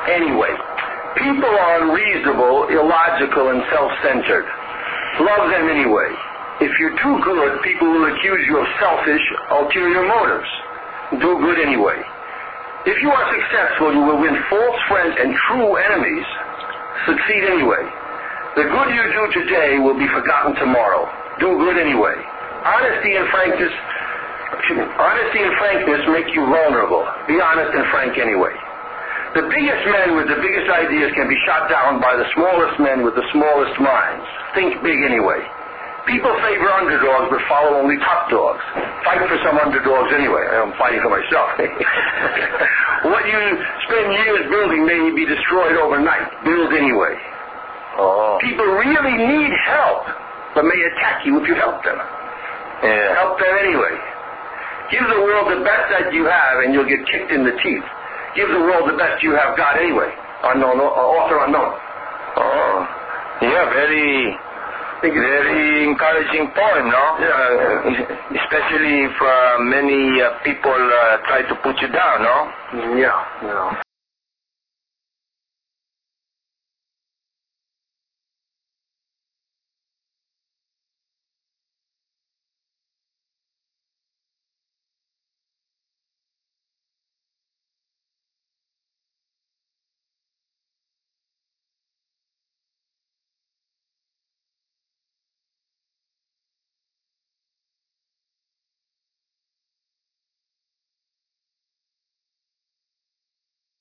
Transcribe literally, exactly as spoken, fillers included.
anyway. People are unreasonable, illogical, and self-centered. Love them anyway. If you're too good, people will accuse you of selfish, ulterior motives. Do good anyway. If you are successful, you will win false friends and true enemies. Succeed anyway. The good you do today will be forgotten tomorrow. Do good anyway. Honesty and frankness, honesty and frankness make you vulnerable. Be honest and frank anyway. The biggest men with the biggest ideas can be shot down by the smallest men with the smallest minds. Think big anyway. People favor underdogs but follow only top dogs. Fight for some underdogs anyway. I'm fighting for myself. What you spend years building may be destroyed overnight. Build anyway. Oh. People really need help, but may attack you if you help them. Yeah. Help them anyway. Give the world the best that you have and you'll get kicked in the teeth. Give the world the best you have got anyway. Unknown, author unknown. Oh. Yeah, very... Very encouraging poem, no? Yeah. Uh, especially if uh, many uh, people uh, try to put you down, no? Yeah, yeah.